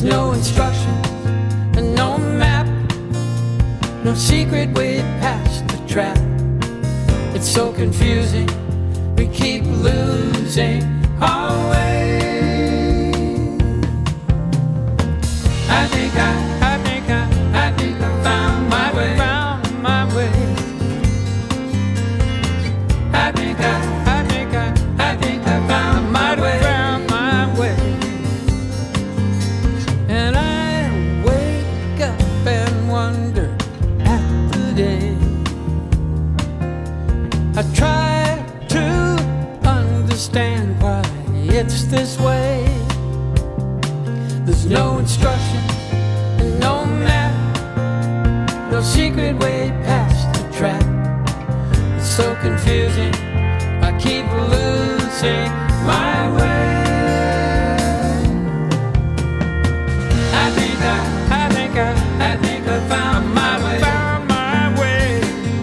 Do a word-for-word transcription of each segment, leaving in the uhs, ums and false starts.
There's no instructions and no map, no secret way past the trap. It's so confusing, we keep losing our way. I think I, I think I, I think I found my way, found my way. I think I, I think I, I think I found my way, found my way. And I wake up and wonder at the day. I try to understand why it's this way. There's no instruction and no map, no secret way past the trap. It's so confusing, I keep losing my way. I think I, I think I, I think I found my way, found my way.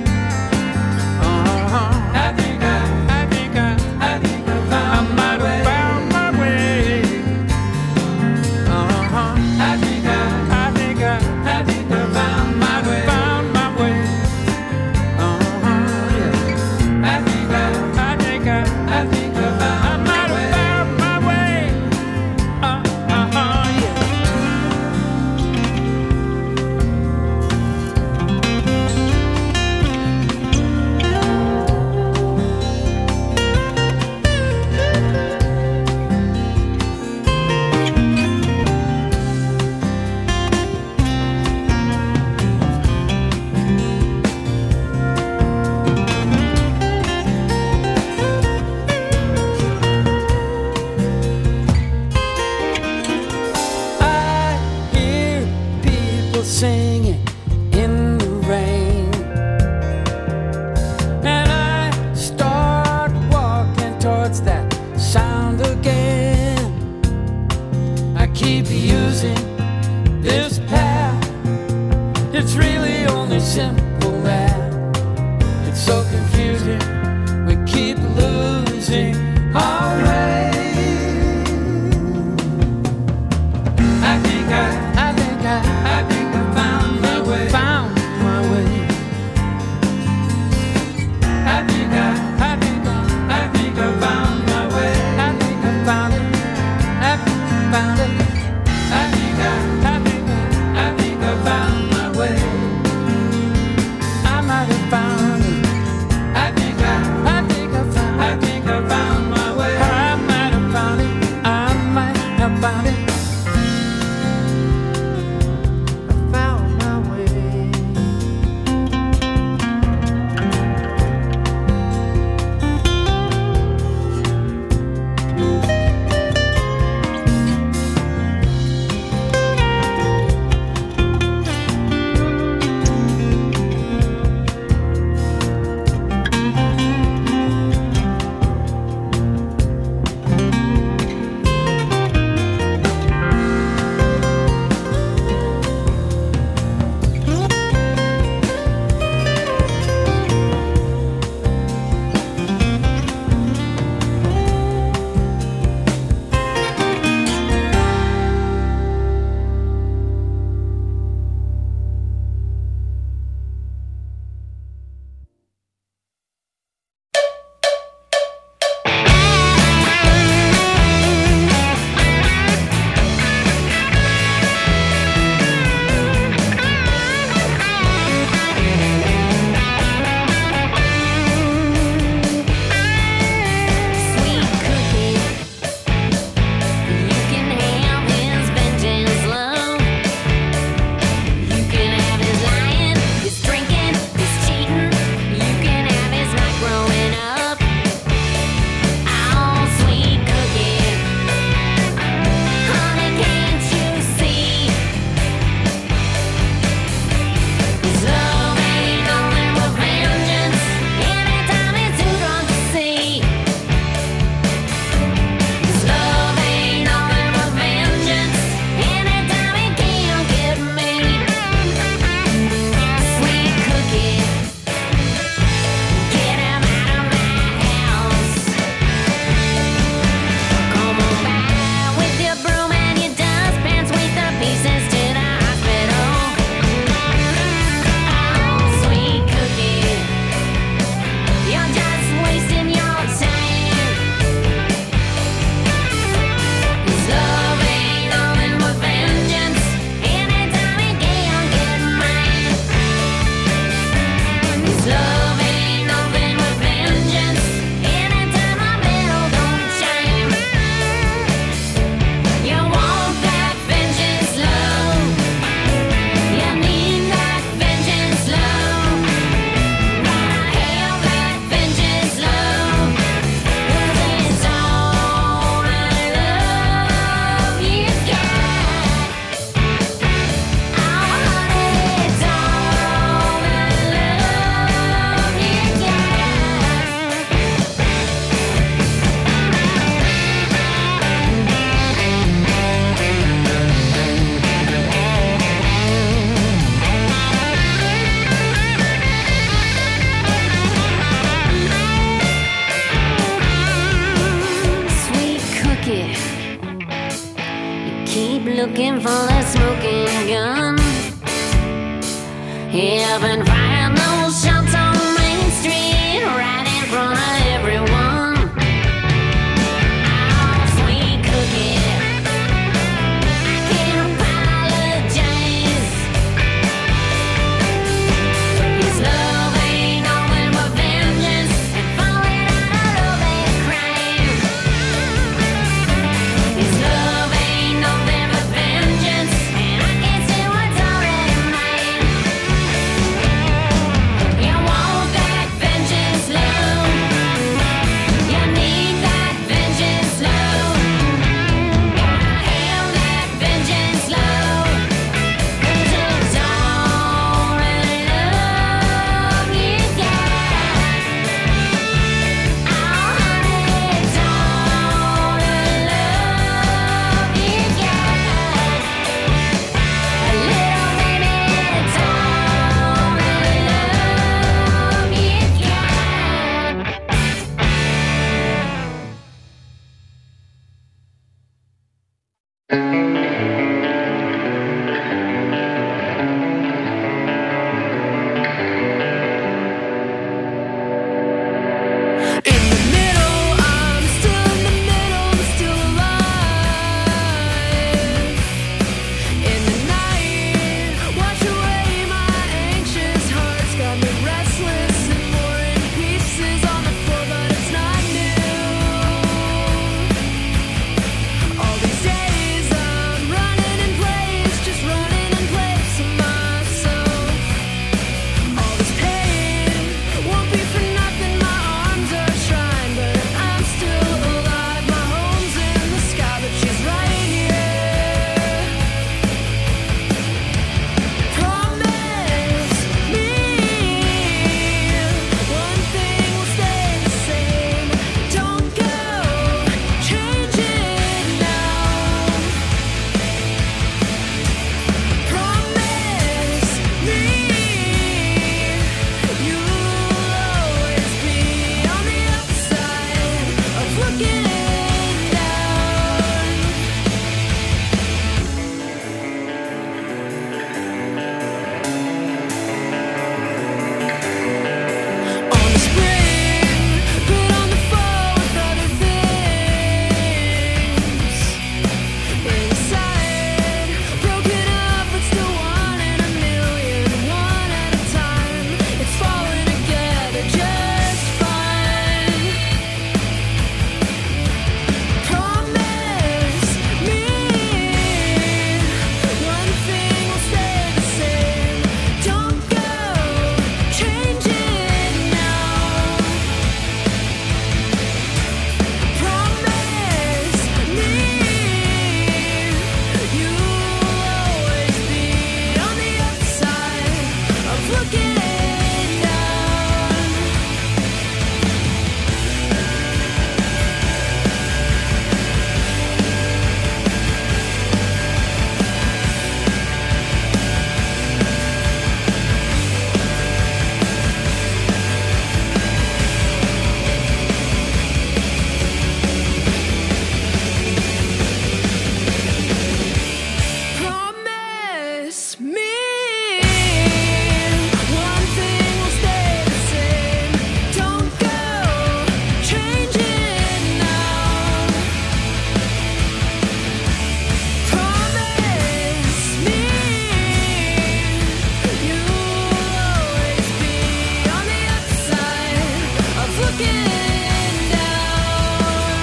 Uh-huh. I think I, I think I, I think I found my way, found my way. Uh-huh. I think I, I think I, I think I found my way, found my way. Uh-huh. Yeah. I think I, I think I, I think I found my way, found my way. Uh-huh. Yeah. I hear people singing in the rain, and I start walking towards that sound again. I keep using this path, it's really only simple math. It's so confusing, we keep losing our way. I think I, I think I, I think I found my way, found my way. I think I, I think I, I think I found my way. I think I found it, I think I found it. I think I, I think I, I think I found my way. looking for a smoking gun. Yeah, I've been firing those shots on Main Street, right in front of everyone. Oh, sweet cookie, I can't apologize. His love ain't nothing but vengeance and falling out of love and crime. His love ain't nothing but vengeance, and I can't see what's already mine. You want that vengeance love, you need that vengeance love, gotta have that vengeance love, 'cause it's all in love you got. Oh honey, it's all in love you got. A little baby, it's all in love you got. In the middle, I'm still in the middle, I'm still alive. In the night, wash away my anxious heart's got me restless and more in pieces on the floor, but it's not new. All these days I'm running in place, just running in place of myself. All this pain won't be for nothing, my arms are trying, but I'm still alive. My home's in the sky, but she's right here. Promise me one thing will stay the same. Don't go, change it now. Promise me you'll always be on the upside of looking down. On the spring, put on the fall with other things. Inside, broken up but still one in a million, one at a time. It's falling together just fine. Promise me one thing will stay the same. Don't go, change it now. Promise me you'll always be on the upside of looking down. Promise me one thing will stay the same. Don't go, change it now. Promise me you'll always be on the upside of looking down.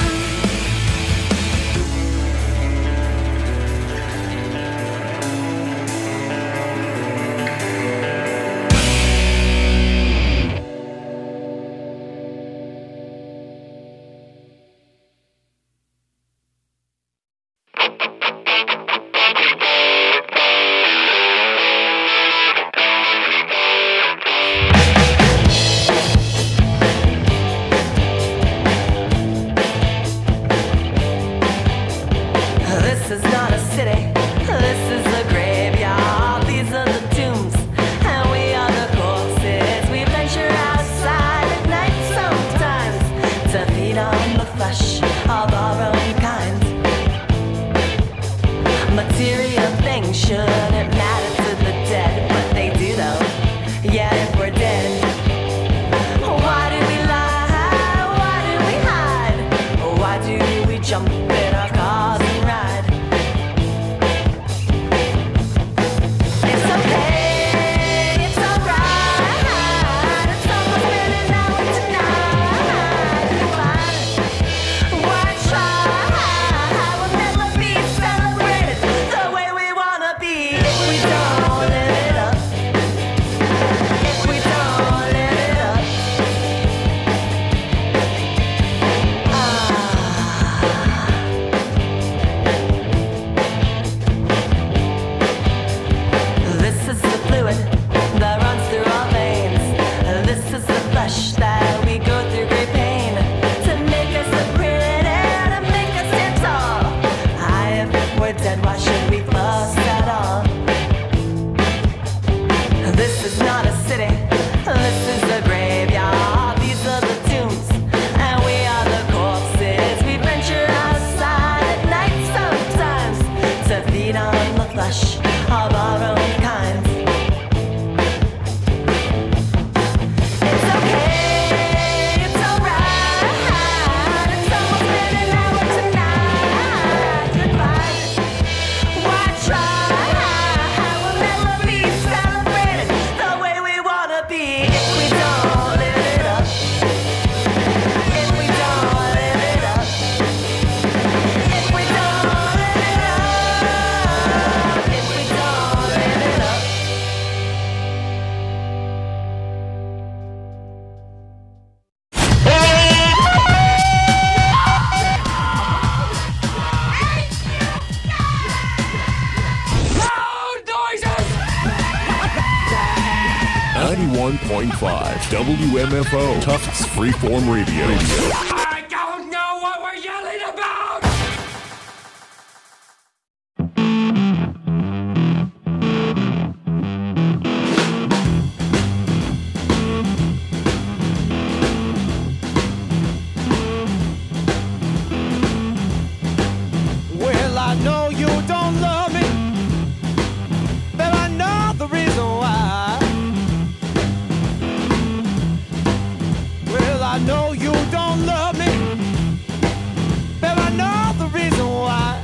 This is not a city, this is a graveyard. These are the tombs, and we are the corpses. We venture outside at night sometimes to feed on the flesh of our own kind. Material one point five W M F O, Tufts Freeform Radio. I don't know what we're yelling about! Well, I know you don't love me, but I know the reason why. Well, I know you don't love me, but I know the reason why.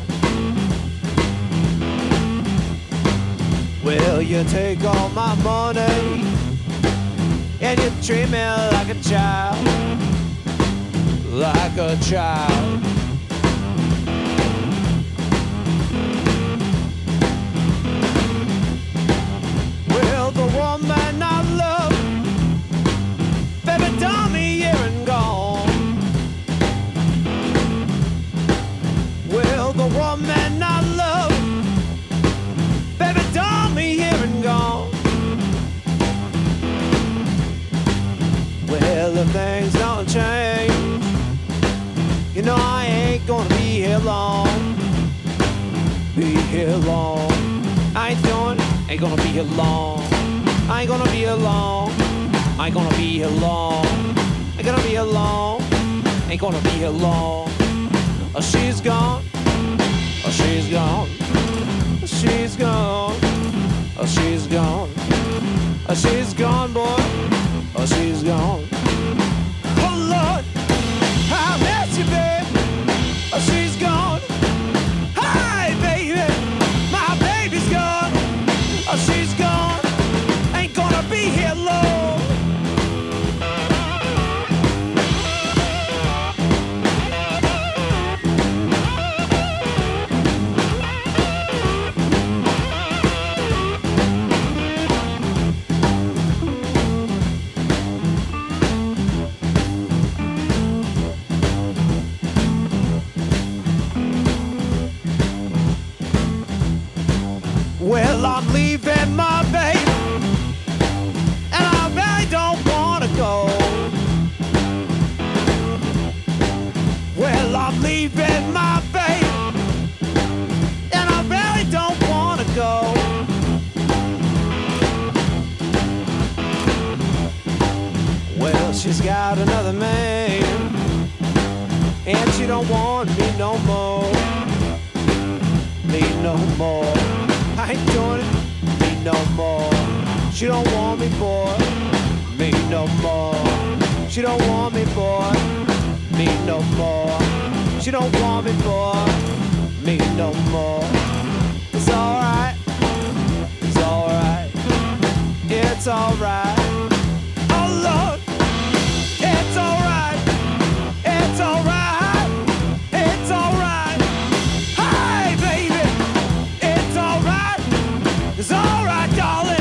Well, you take all my money and you treat me like a child, like a child. Well, the woman I love, baby, done me here and gone. Well, the woman I love, baby, done me here and gone. Well, if things don't change, you know I ain't gonna be here long. Be here long. I ain't doing it. Ain't gonna be here long. I ain't gonna be here long. I ain't gonna be here long. Ain't gonna be here long. Ain't gonna be here long. Oh, she's gone. Oh, she's gone. Oh, she's gone. Oh, she's gone. Oh, she's gone, boy. Oh, she's gone. Oh, Lord, I miss you, babe. Oh, she's gone. Hi, baby. My baby's gone. Oh, she's gone, ain't gonna be here long. Well, I'm leaving my baby, and I really don't wanna go. Well, I'm leaving my baby, and I really don't wanna go. Well, she's got another man, and she don't want me no more. Me no more. I ain't doing it, me no more. She don't want me, boy, me no more. She don't want me, boy, me no more. She don't want me, boy, me no more. It's alright, it's alright, it's alright. Oh Lord, it's alright, it's alright, it's alright. Hi, baby, it's alright. It's alright, darling.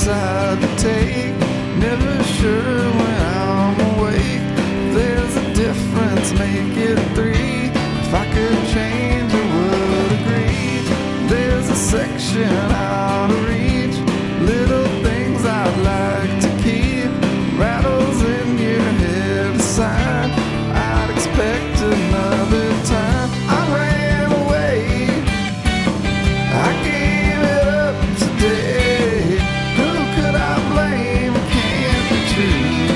decide to take. Never sure when I'm awake. There's a difference, make it three. If I could change, I would agree. There's a section out of reach. Little things I'd like to keep. Rattles in your head aside. I'd expect another time. I ran away. I gave it up today. Who could I blame? It can't be true.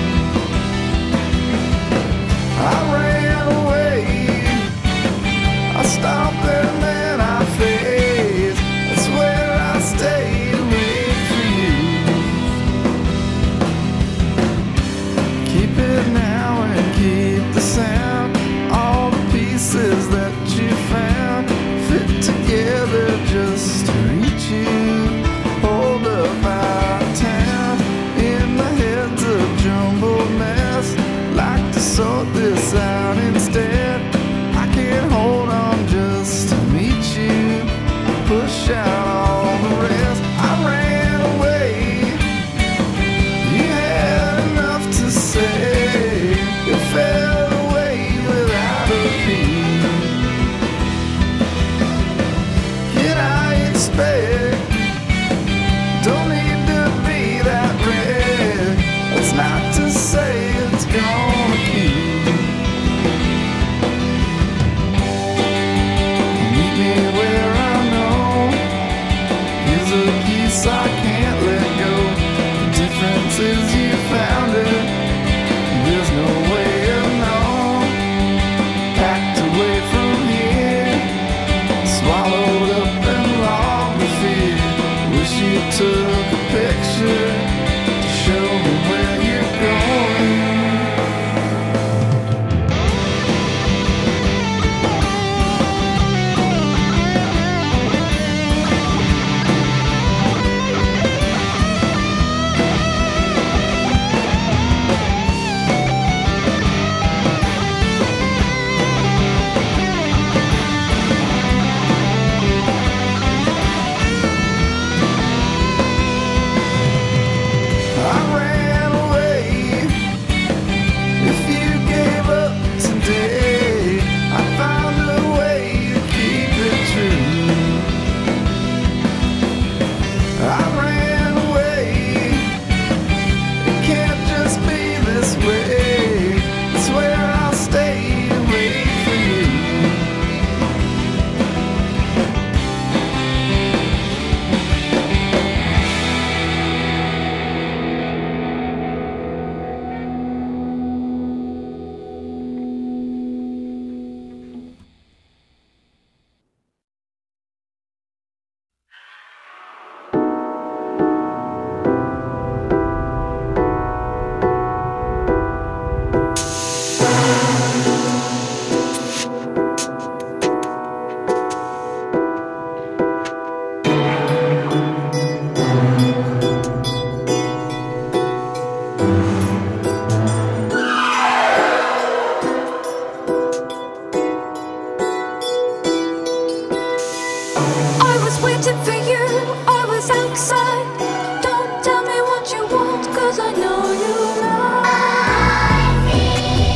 I ran away. I stopped and then I faced. That's where I stayed to wait for you. Keep it now and keep the sound. All the pieces that you found fit together just to reach you. Hold up out of town in the heads of jumbled mess. Like to sort this out instead. I can't hold on just to meet you. Push out all the rest. I ran away. You had enough to say. You fell away without a beat. Can I expect? Don't need to be that red. That's not to say it's gonna keep. Meet me where I know. Here's a piece I can't let go. The difference is you found it. There's no way of knowing. Packed away from here. Swallowed up and logged the fear. Wish you took a picture to show me where you're going. I ran away. If you gave up today, I found a way to keep it true. I ran away. It can't just be this way. It's where I'll stay to wait for you. I was waiting for you, I was outside. Don't tell me what you want, cause I know you like me.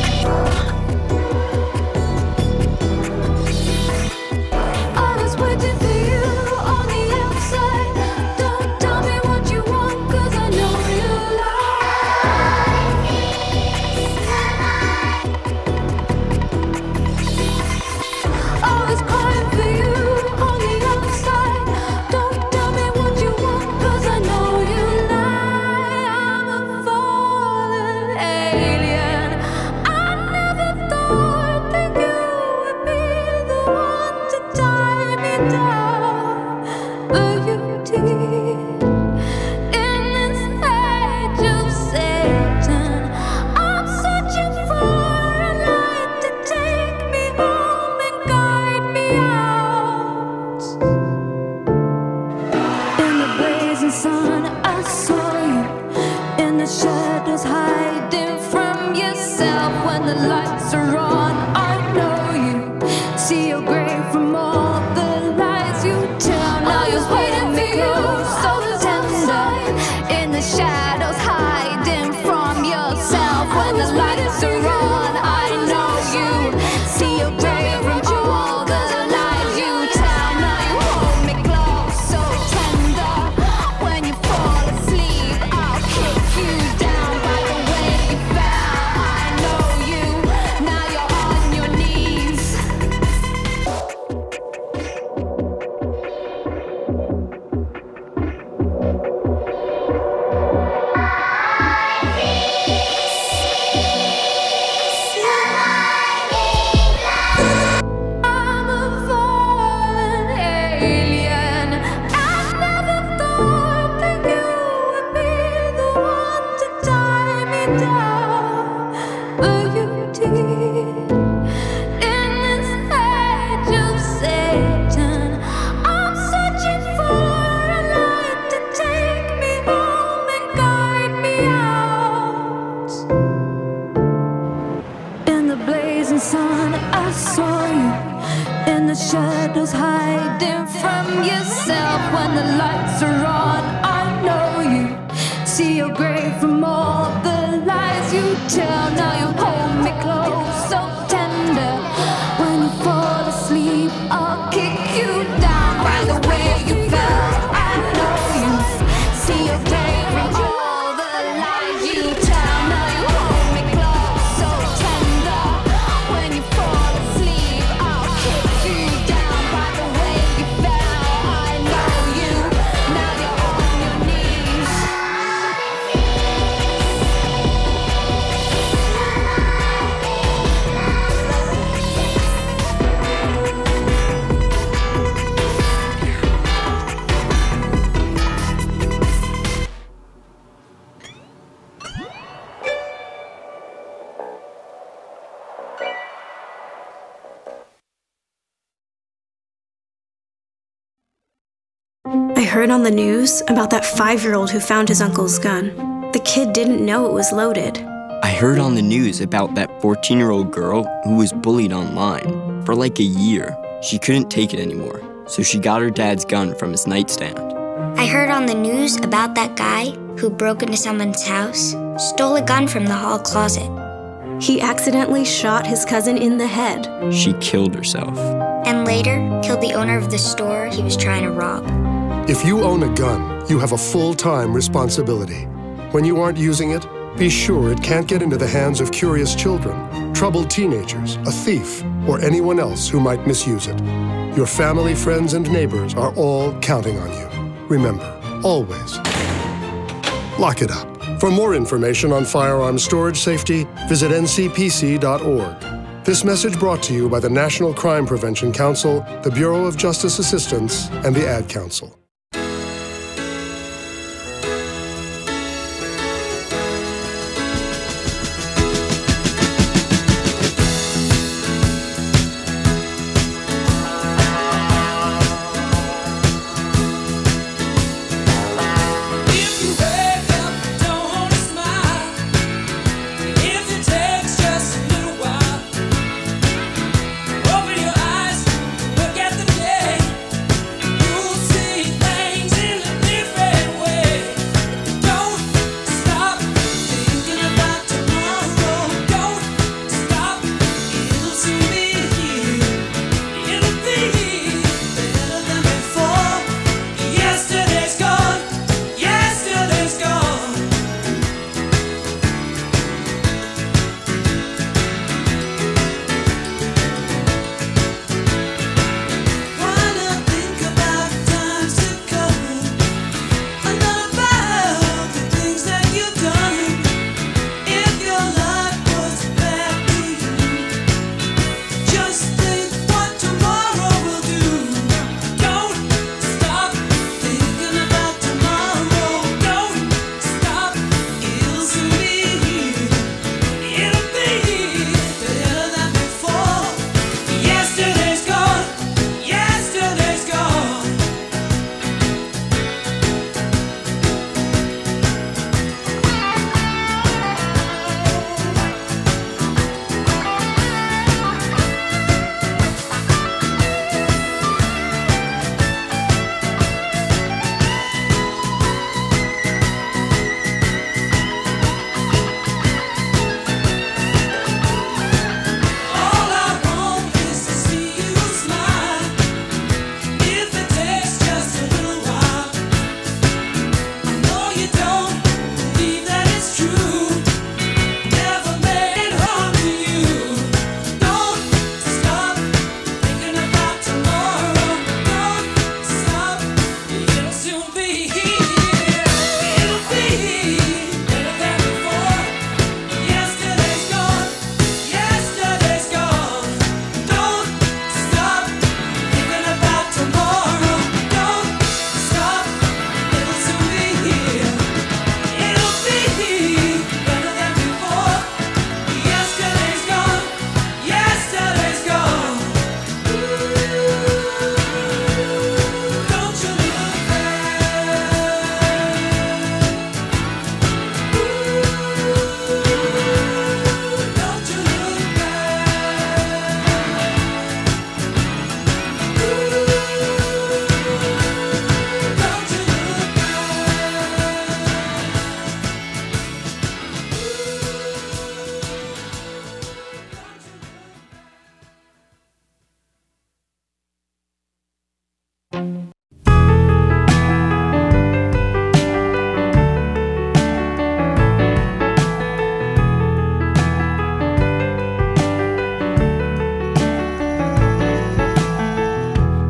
I was waiting for you on the outside. Don't tell me what you want, cause I know you like me. I was crying for you on the outside. Don't tell me what you want, cause I know you lie. I'm a fallen alien. I never thought that you would be the one to tie me down, but you did. In this age of Satan, I'm searching for a light to take me home and guide me out. In the blazing sun, I saw you. In the shadows, hiding from yourself. When the lights are on, I know you. See your grave from all the lies you tell. Now you're waiting for you, so tender. shadows hiding from yourself when the lights are on. I know you see your grave from all the lies you tell. Now you hold me close, so tender. When you fall asleep, I'll kick you down by the way you fell. I know you see your grave from all the lies you tell. Now you hold me close, so tender. When you fall asleep, I'll kick you down by the way you fell. I know you, now you're on your knees. I heard on the news about that five-year-old who found his uncle's gun. The kid didn't know it was loaded. I heard on the news about that fourteen-year-old girl who was bullied online for like a year. She couldn't take it anymore, so she got her dad's gun from his nightstand. I heard on the news about that guy who broke into someone's house, stole a gun from the hall closet, He accidentally shot his cousin in the head. She killed herself. and later killed the owner of the store he was trying to rob. If you own a gun, you have a full-time responsibility. When you aren't using it, be sure it can't get into the hands of curious children, troubled teenagers, a thief, or anyone else who might misuse it. Your family, friends, and neighbors are all counting on you. Remember, always, lock it up. For more information on firearm storage safety, visit N C P C dot org. This message brought to you by the National Crime Prevention Council, the Bureau of Justice Assistance, and the Ad Council. Open your eyes, look at the day. You'll see.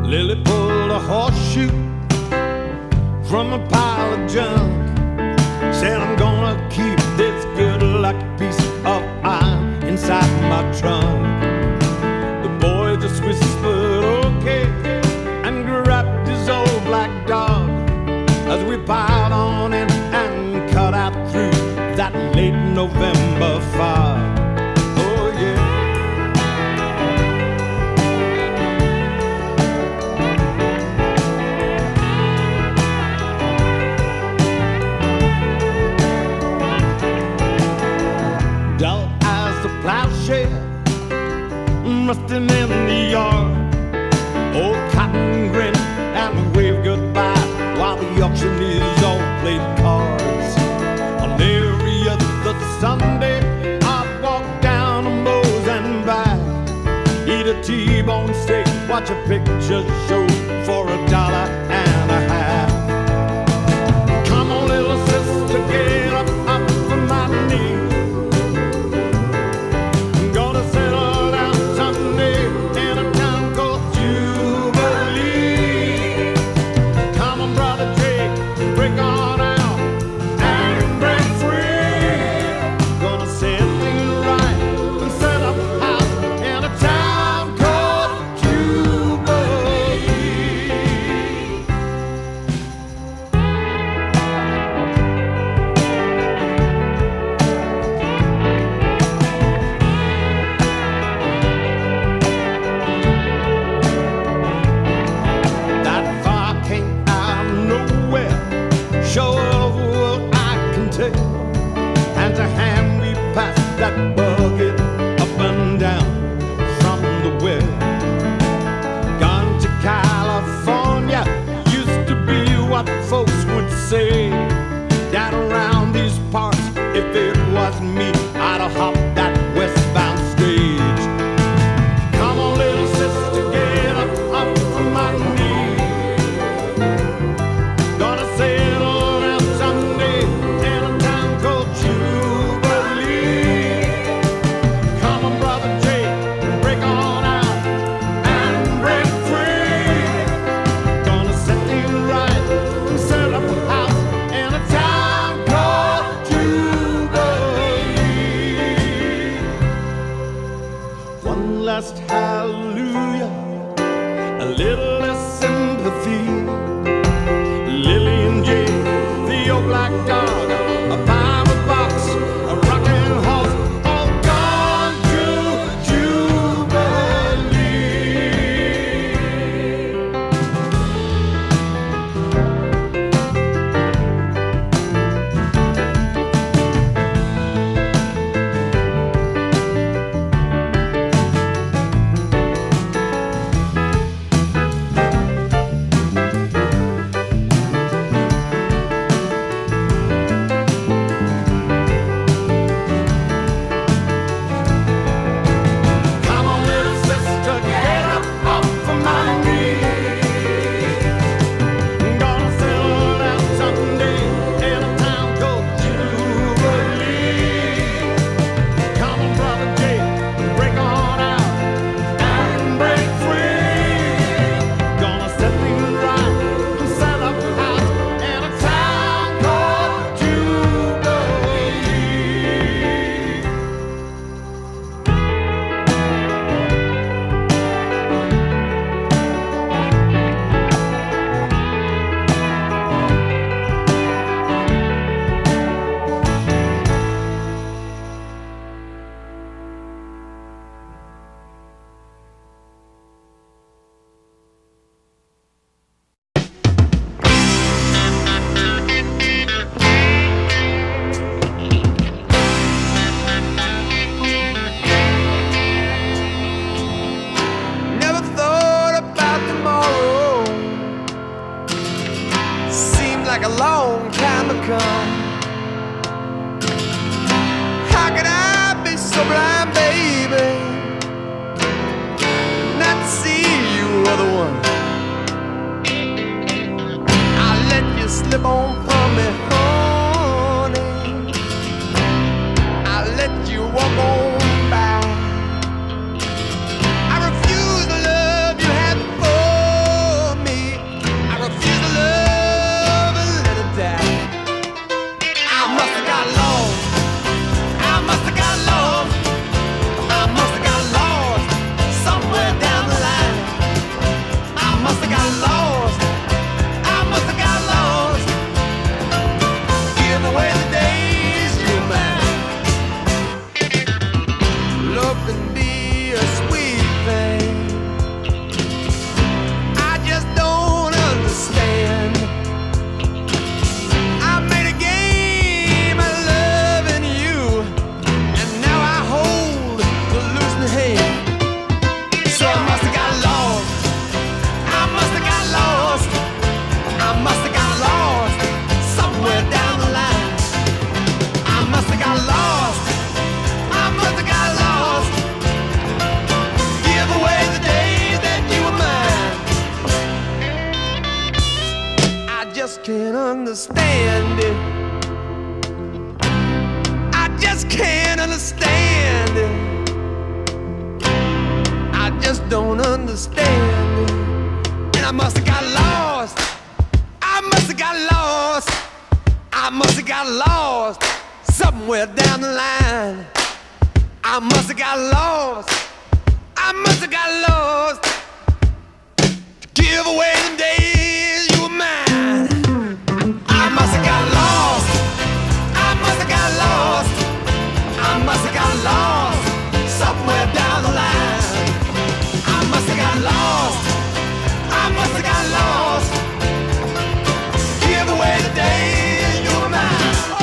Lily pulled a horseshoe from a pile of junk. Said, I'm gonna keep this good luck piece of iron inside my trunk. The boy just whispered, okay, and grabbed his old black dog as we piled on in and cut out through that late November fog. Oh yeah. Dull as the plowshare rusting in the yard. Old cotton grin and wave goodbye while the auctioneers all played cards. On every other Sunday, I'd walk down to Moe's and back, eat a T-bone steak, watch a picture show for a dollar and a half. Come on, little sister, get up, up from my knee. I'm gonna settle down Sunday in a town called Jubilee. Come on, brother Jake, break on out and break free. Gonna set things right and set up a house in a town called Jubilee. That far came out of nowhere, sure of what I can tell. And to hand me past that bucket up and down from the well. Gone to California used to be what folks would say. Down around these parts, if it was me, I'd have hopped that westbound stage. Come on, little sister, get up, up from my knee. Gonna settle down someday in a town called Jubilee. Come on, brother Jake, break on out and break free. Gonna set things right and set up a house in a town called Jubilee. One last hallelujah, a little less sympathy. Lily and Jay, the old black dog, a Bible box, a rocking horse, all gone to Come on, little sister, get up, up from my knee. Gonna settle down someday in a town called Jubilee. Come on, brother Jake, break on out and break free. Gonna set things right and set up a house in a town called Jubilee. Never thought about tomorrow. Seemed like a long time to come. How could I be so blind, baby, not to see you were the one? I let you slip on from me, honey. I let you walk on by. I refuse the love you had before. can't understand it. I just can't understand it. I just don't understand it. And I must have got lost. I must have got lost. I must have got lost somewhere down the line. I must have got lost. I must have got lost to give away the days you were mine. I must have got lost. I must have got lost. I must have got lost somewhere down the line. I must have got lost. I must have got lost. Give away the days you were mine.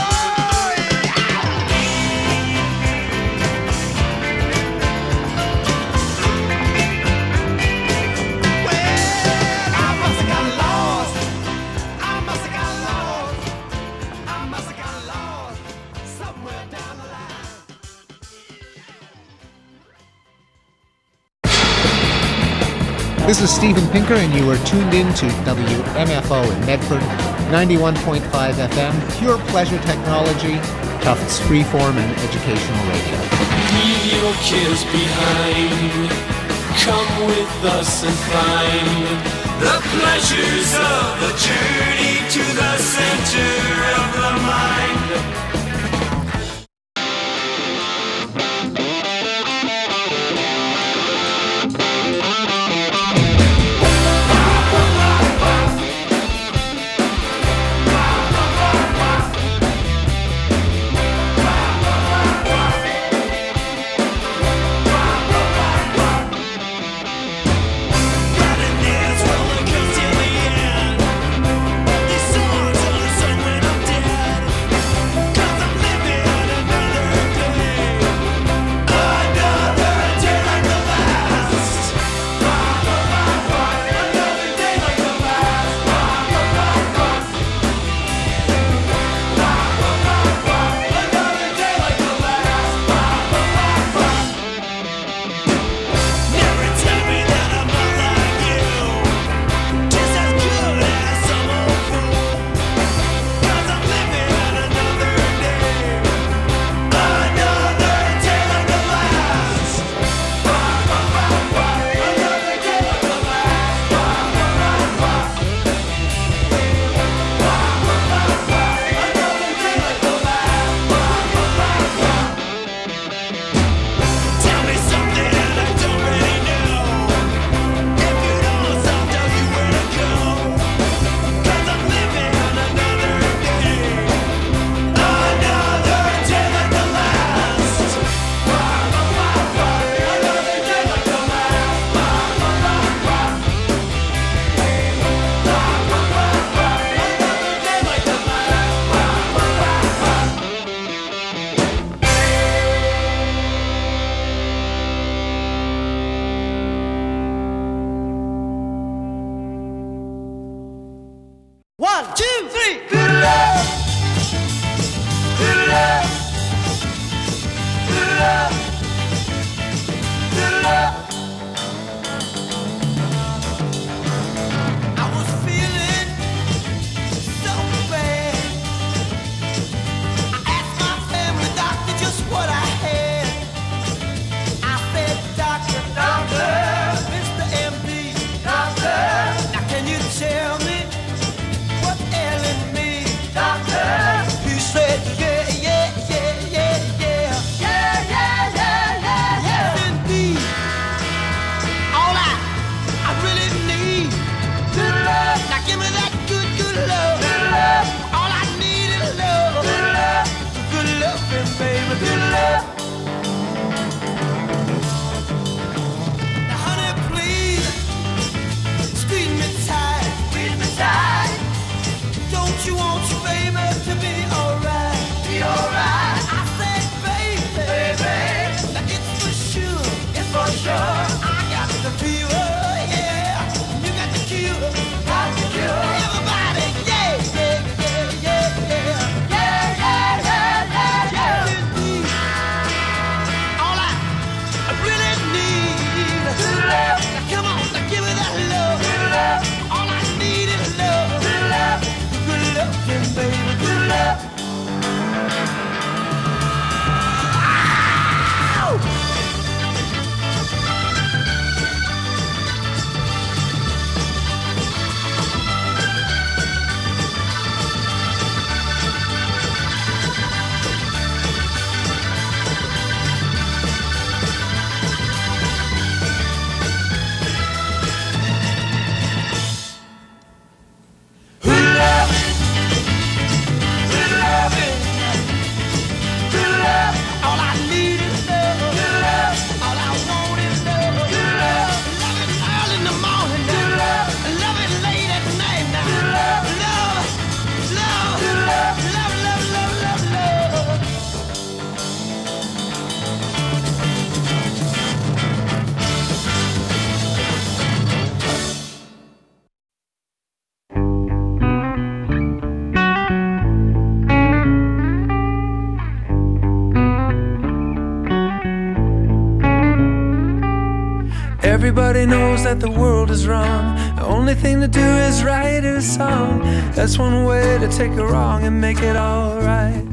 This is Steven Pinker, and you are tuned in to W M F O in Medford, ninety-one point five F M, pure pleasure technology, Tufts freeform and educational radio. Leave your cares behind. Come with us and find the pleasures of the journey to the center of the mind. Dance Everybody knows that the world is wrong. The only thing to do is write a song. That's one way to take a wrong and make it alright.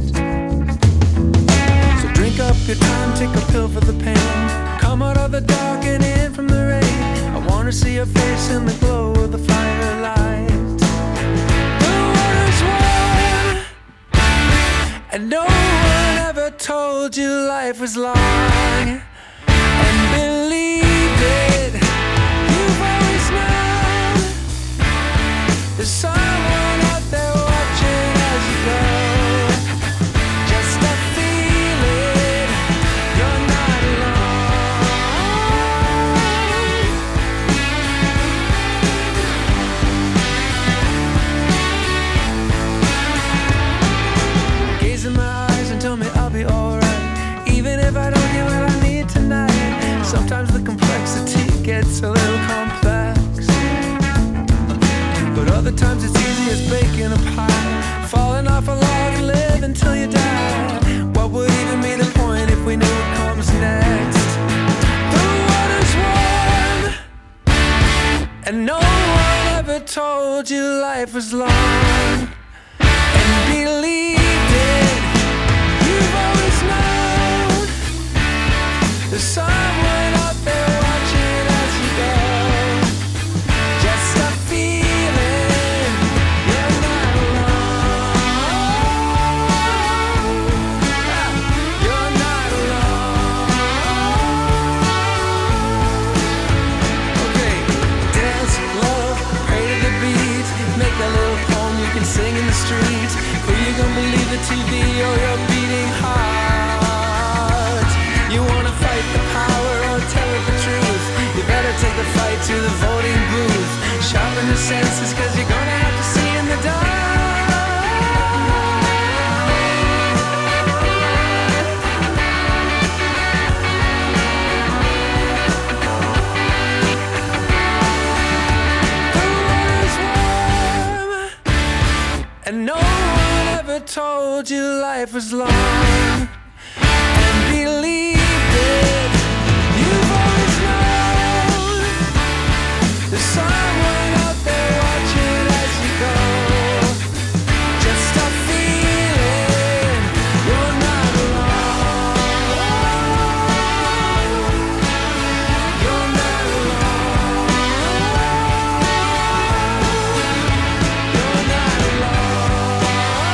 So drink up your time, take a pill for the pain. Come out of the dark and in from the rain. I wanna see your face in the glow of the firelight. The water's warm, and no one ever told you life was long. And believe it, you've always known there's someone out there watching as you go. Just a feeling, you're not alone. Gaze in my eyes and tell me I'll be alright, even if I don't get what I need tonight. Sometimes the complexity gets a little complex, but other times it's easy as baking a pie, falling off a log and live until you die. What would even be the point if we knew what comes next? The water's warm, and no one ever told you life was long. And believed it, you've always known there's someone out there watching as you go. Just a feeling, you're not alone. You're not alone. Okay, dance, love, pray to the beat. Make a little poem you can sing in the streets. Who you gonna believe, the T V or your beating heart? You wanna fight the power or tell it the truth? You better take the fight to the voting booth. Sharpen your senses, cause you're gonna have to see in the dark. The water's warm, and no one ever told you life was long. And believed it, you've always known there's someone out there watching as you go. Just a feeling, you're not alone. You're not alone. You're not alone.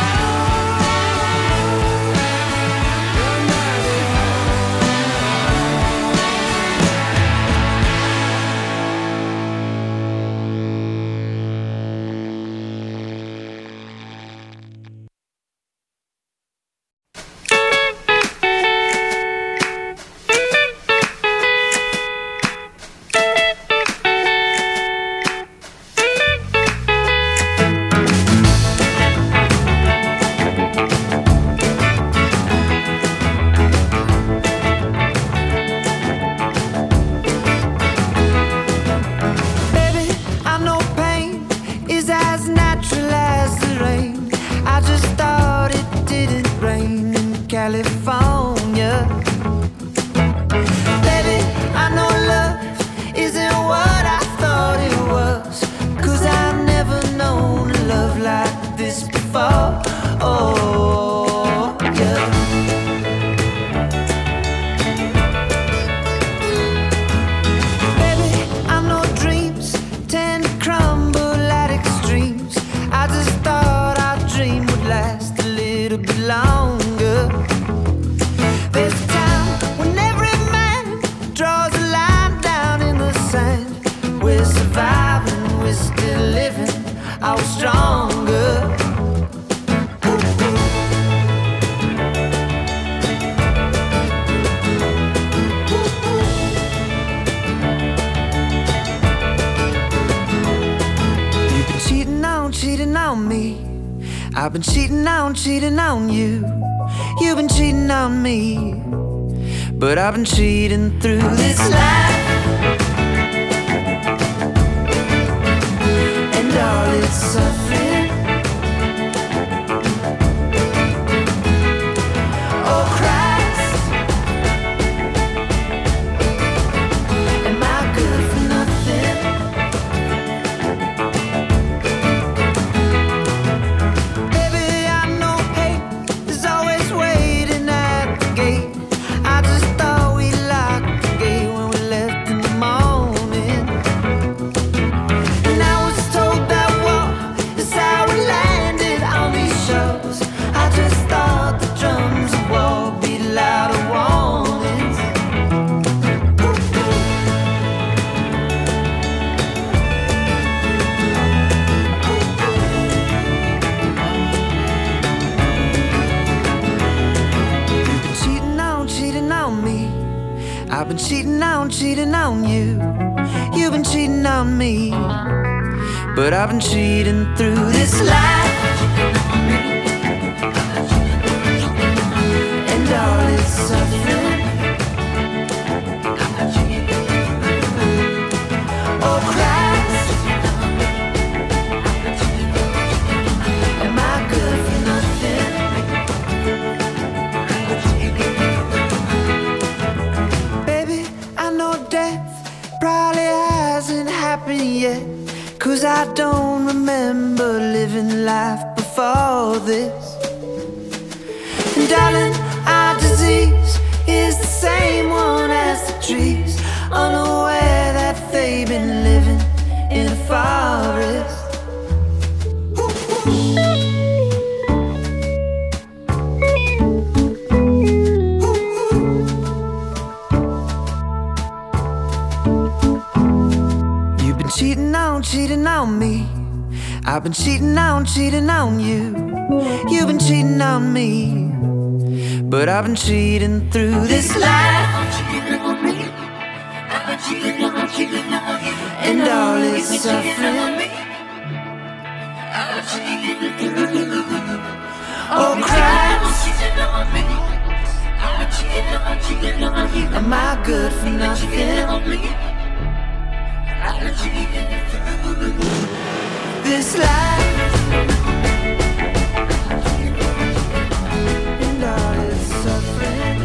I've been cheating on, cheating on you. You've been cheating on me. But I've been cheating through this life, and all its suffering. Oh Christ, am I good for I've been cheating on, cheating on you. You've been cheating on me. But I've been cheating through this life. And all its suffering. Oh Christ, am I good for nothing? Baby, I know death probably hasn't happened yet, 'cause I don't remember living life before this. And darling, our disease is the same one as the trees, unaware that they've been living in a forest. You've been cheating on, cheating on me. I've been cheating on, cheating on you. You've been cheating on me. But I've been cheating through this life. And all its suffering. Oh Christ, am I good for nothing? This life. And all its suffering.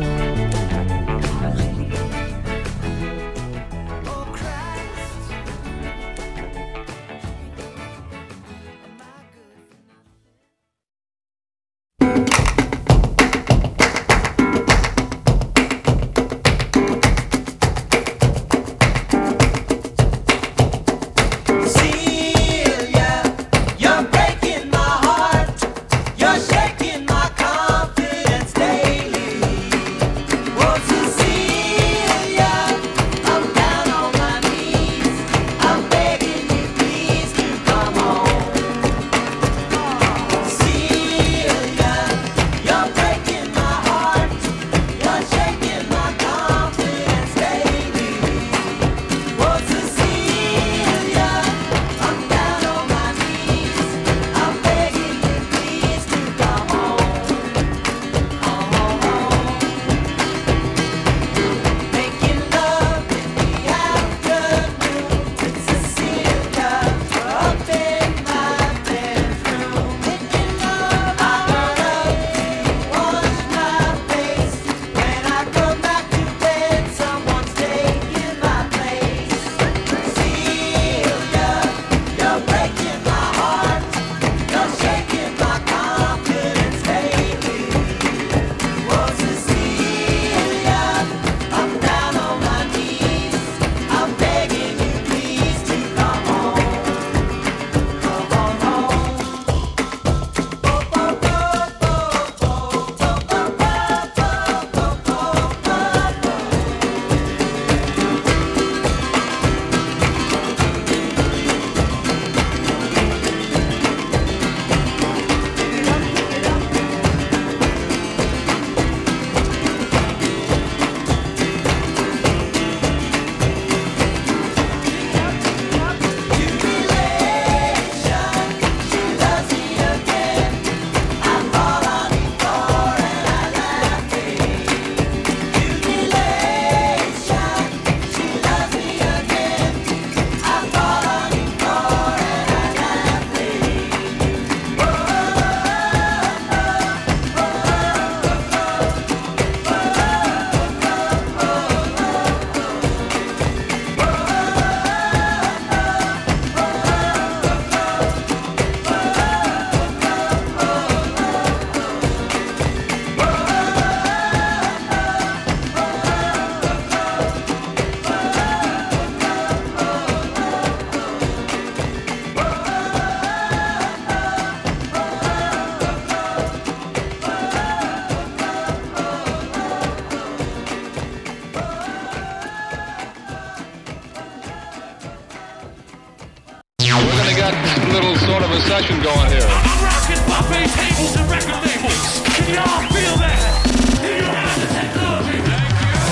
session going here. I'm rocking buffet tables and record labels. Can y'all feel that? Do you have the technology? You're listening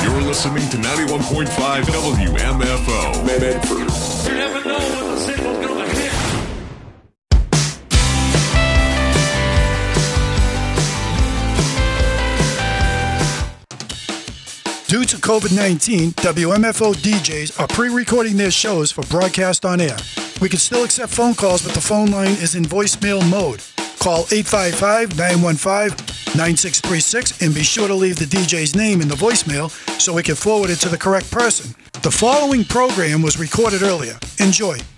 listening to ninety-one point five W M F O. Medford. You never know when the signal's gonna hit. Due to COVID nineteen, W M F O D Js are pre-recording their shows for broadcast on air. We can still accept phone calls, but the phone line is in voicemail mode. Call eight five five, nine one five, nine six three six and be sure to leave the D J's name in the voicemail so we can forward it to the correct person. The following program was recorded earlier. Enjoy.